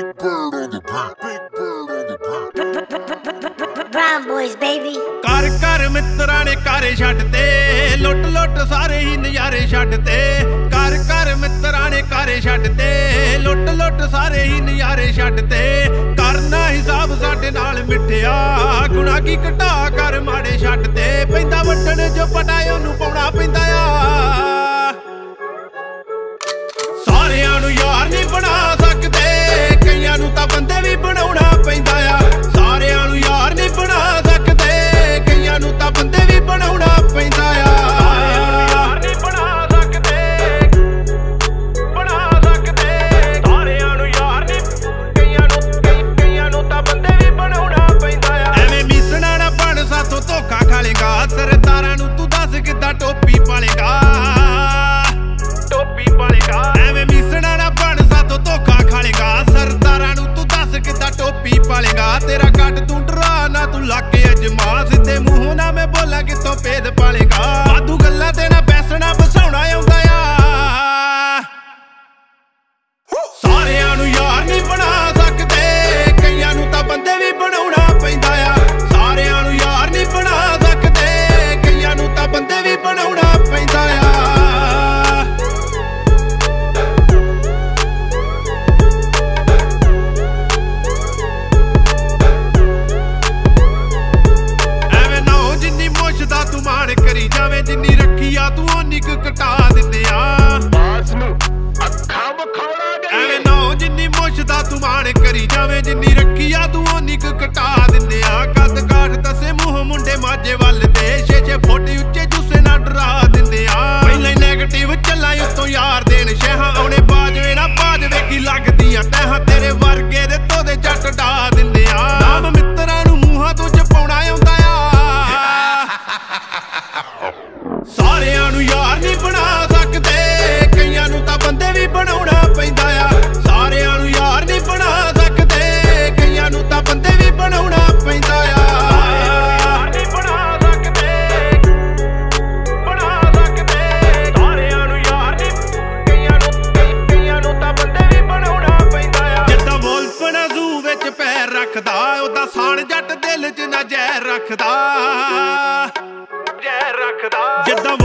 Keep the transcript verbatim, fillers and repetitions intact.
bird on the beat. Big bird on the beat. Brown boys, baby. ਕਰ ਕਰ ਮਿੱਤਰਾਂ ਨੇ ਕਾਰੇ ਛੱਡ ਤੇ ਲੁੱਟ ਲੁੱਟ ਸਾਰੇ ਹੀ ਨਜ਼ਾਰੇ ਛੱਡ ਤੇ ਕਰ ਕਰ ਮਿੱਤਰਾਂ ਨੇ ਕਾਰੇ ਛੱਡ ਤੇ ਲੁੱਟ ਲੁੱਟ ਸਾਰੇ ਹੀ ਨਜ਼ਾਰੇ ਛੱਡ ਤੇ ਕਰਨਾ ਹਿਸਾਬ ਸਾਡੇ ਨਾਲ ਮਿੱਠਿਆ ਗੁਨਾਹ ਕੀ ਘਟਾ ਕਰ ਮਾੜੇ ਛੱਡ ਤੇ ਪੈਂਦਾ ਵੱਢਣ ਜੋ ਪਟਾਏ ਉਹਨੂੰ ਪਾਉਣਾ ਪੈਂਦਾ ਆ ਸਾਰਿਆਂ ਨੂੰ ਯਾਰ ਨਹੀਂ ਬਣਾ ਸਕਦੇ ਕਈਆਂ ਨੂੰ ਤਾਂ ਬੰਦੇ ਵੀ ਬਣਾਉਣਾ ਪੈਂਦਾ ਆ ਸਾਰਿਆਂ ਨੂੰ ਯਾਰ ਨਹੀਂ ਬਣਾ ਸਕਦੇ ਕਈਆਂ ਨੂੰ ਤਾਂ ਬੰਦੇ ਵੀ ਬਣਾਉਣਾ ਪੈਂਦਾ ਆ ਯਾਰ ਨਹੀਂ ਬਣਾ ਸਕਦੇ ਬਣਾ ਸਕਦੇ ਸਾਰਿਆਂ ਨੂੰ ਯਾਰ ਨਹੀਂ ਕਈਆਂ ਨੂੰ ਕਈਆਂ ਨੂੰ ਤਾਂ ਬੰਦੇ ਵੀ ਬਣਾਉਣਾ ਪੈਂਦਾ ਆ ਐਵੇਂ ਮੀਸਣਾ ਨਾ ਬਣ ਸਾਥੋਂ ਧੋਖਾ ਖਾ ਲੇਗਾ ਸਰਦਾਰਾਂ ਨੂੰ ਤੂੰ ਦੱਸ ਕਿੱਦਾਂ ਟੋਪੀ ਪਾਲੇਗਾ ਟੋਪੀ ਪਾਲੇਗਾ ਐਵੇਂ ਮੀਸਣਾ ਨਾ ਬਣ ਸਾਥੋਂ ਧੋਖਾ ਖਾ ਲੇਗਾ ਸਰਦਾਰਾਂ ਨੂੰ ਤੂੰ ਦੱਸ ਕਿੱਦਾਂ ਟੋਪੀ ਪਾਲੇਗਾ ਤੇਰਾ ਕੱਟ ਤੂੰ ਡਰਾ ਨਾ ਤੂੰ ਲੱਗ ਕੇ ਅਜਮਾ ਸਿੱਧੇ ਮੂੰਹੋਂ ਨਾ ਮੈਂ ਬੋਲਾਂ ਕਿੱਥੋਂ ਭੇਦ ਪਾਲੇਗਾ ਵਾਧੂ ਗੱਲਾਂ ਤੇ ਨਾ ਪੈਸਣਾ ਬਸਾਉਣਾ ਆਉਂਦਾ ਆ ਸਾਰਿਆਂ ਨੂੰ ਯਾਰ ਨਹੀਂ ਬਣਾ ਸਕਦੇ ਕਈਆਂ ਨੂੰ ਤਾਂ ਬੰਦੇ ਵੀ ਬਣਾਉਣਾ ਪੈਂਦਾ ਆ ਸਾਰਿਆਂ ਨੂੰ ਯਾਰ ਨਹੀਂ ਬਣਾ ਸਕਦੇ ਕਈਆਂ ਨੂੰ ਤਾਂ ਬੰਦੇ ਵੀ ਬਣਾਉਣਾ ਪੈਂਦਾ ਆ ਤੂੰ ਮਾਣ ਕਰੀ ਜਾਵੇਂ ਜਿੰਨੀ ਰੱਖੀ ਆ ਤੂੰ ਓਨੀ ਕੁ ਘਟਾ ਦਿੰਦੇ ਆ ਬਾਸ ਨੂੰ ਅੱਖਾਂ ਵਿਖਾਉਣਾ ਗਈ ਐਵੇਂ ਨਾ ਜਿੰਨੀ ਮੁੱਛਦਾ ਤੂੰ ਮਾਣ ਕਰੀ ਜਾਵੇਂ ਜਿੰਨੀ ਰੱਖੀ ਆ ਤੂੰ ਓਨੀ ਕੁ ਘਟਾ ਦਿੰਦੇ ਆ ਕੱਦ ਕਾਠ ਦੱਸੇ ਮੂੰਹ ਮੁੰਡੇ ਮਾਝੇ ਵੱਲ ਦੇ ਛੇ ਛੇ ਫੁੱਟ ਉੱਚੇ ਜੁੱਸੇ ਨਾਲ ਡਰਾ ਦਿੰਦੇ ਆ ਪਹਿਲਾਂ ਨੈਗੇਟਿਵ ਚੱਲਾਂ ਉੱਤੋਂ ਯਾਰ ਦੇਣ ਸ਼ਹਿਹਾਂ ਆਉਣੇ ਬਾਜਵੇ ਨਾ ਬਾਜਵੇ ਕੀ ਲੱਗਦੀਆਂ ਤੈਹਾਂ ਤੇਰੇ ਵਰਗੇ ਦੇ ਤੋਦੇ ਜੱਟ ਡਾ ਦਿੰਦੇ ਆ ਨਾਮ ਮਿੱਤਰਾਂ ਨੂੰ ਮੂੰਹਾਂ ਤੋਂ ਚਪਾਉਣਾ ਆਉਂਦਾ ਆ ਸਾਰਿਆਂ ਨੂੰ ਯਾਰ ਨਹੀਂ ਬਣਾ ਸਕਦੇ ਕਈਆਂ ਨੂੰ ਤਾਂ ਬੰਦੇ ਵੀ ਬਣਾਉਣਾ ਪੈਂਦਾ ਆ ਸਾਰਿਆਂ ਨੂੰ ਯਾਰ ਨਹੀਂ ਬਣਾ ਸਕਦੇ ਕਈਆਂ ਨੂੰ ਤਾਂ ਬੰਦੇ ਵੀ ਬਣਾਉਣਾ ਪੈਂਦਾ ਆ ਯਾਰ ਨਹੀਂ ਬਣਾ ਸਕਦੇ ਬਣਾ ਸਕਦੇ ਸਾਰਿਆਂ ਨੂੰ ਯਾਰ ਨਹੀਂ ਕਈਆਂ ਨੂੰ ਕਈਆਂ ਨੂੰ ਤਾਂ ਬੰਦੇ ਵੀ ਬਣਾਉਣਾ ਪੈਂਦਾ ਆ ਜਿੱਦਾਂ ਵੋਲਫਣਾ ਜ਼ੂ ਵਿੱਚ ਪੈਰ ਰੱਖਦਾ ਉਹਦਾ ਸਾਣ ਜੱਟ ਦਿਲ 'ਚ ਨਾ ਜ਼ਹਿਰ ਰੱਖਦਾ ਜ਼ਹਿਰ ਰੱਖਦਾ ਜਿੱਦਾਂ